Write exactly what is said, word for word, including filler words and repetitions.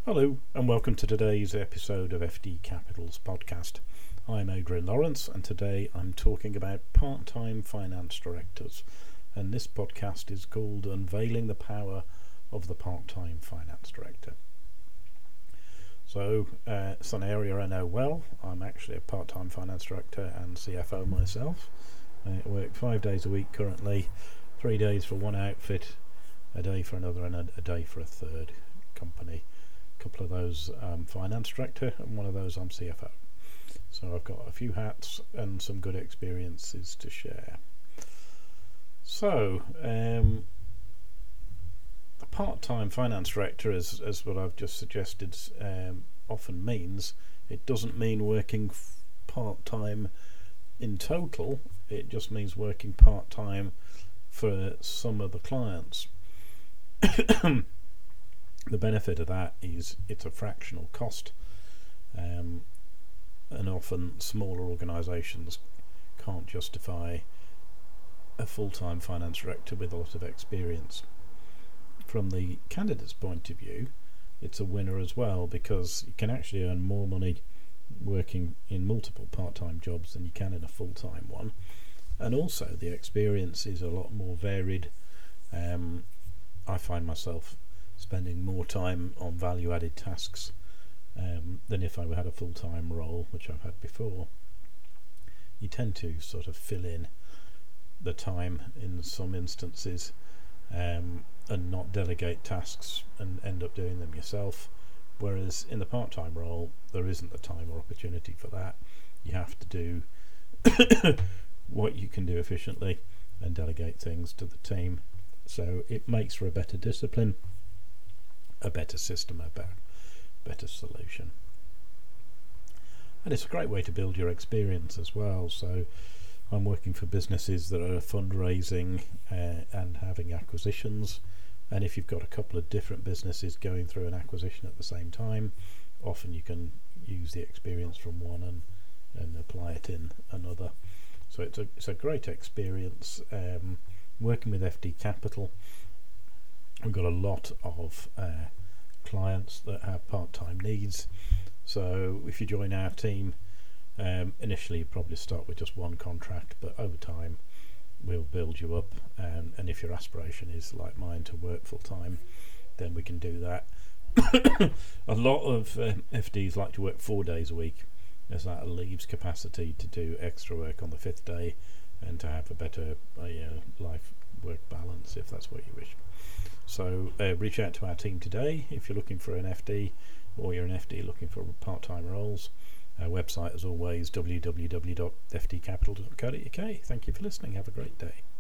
Hello and welcome to today's episode of F D Capital's podcast. I'm Adrian Lawrence and today I'm talking about part-time finance directors, and this podcast is called Unveiling the Power of the Part-Time Finance Director. So uh, it's an area I know well. I'm actually a part-time finance director and C F O myself. I work five days a week currently, three days for one outfit, a day for another and a, a day for a third company. Couple of those um, finance director and one of those I'm C F O. So I've got a few hats and some good experiences to share. So um, a part-time finance director, as, as what I've just suggested, um, often means it doesn't mean working f- part-time in total. It just means working part-time for some of the clients. The benefit of that is it's a fractional cost, um, and often smaller organisations can't justify a full-time finance director with a lot of experience. From the candidate's point of view, it's a winner as well, because you can actually earn more money working in multiple part-time jobs than you can in a full-time one, and also the experience is a lot more varied. um, I find myself spending more time on value-added tasks um, than if I had a full-time role, which I've had before. You tend to sort of fill in the time in some instances um, and not delegate tasks and end up doing them yourself, whereas in the part-time role there isn't the time or opportunity for that. You have to do what you can do efficiently and delegate things to the team, so it makes for a better discipline, a better system, a better, better solution. And it's a great way to build your experience as well. So I'm working for businesses that are fundraising uh, and having acquisitions, and if you've got a couple of different businesses going through an acquisition at the same time, often you can use the experience from one and, and apply it in another. So it's a, it's a great experience. Um, working with F D Capital, we've got a lot of uh, clients that have part-time needs. So if you join our team, um, initially you probably start with just one contract, but over time we'll build you up, um, and if your aspiration is like mine to work full-time, then we can do that. A lot of uh, F Ds like to work four days a week, as that leaves capacity to do extra work on the fifth day and to have a better uh, life-work balance, if that's what you wish. So uh, reach out to our team today if you're looking for an F D, or you're an F D looking for part-time roles. Our website, as always, w w w dot f d capital dot co dot u k. Thank you for listening. Have a great day.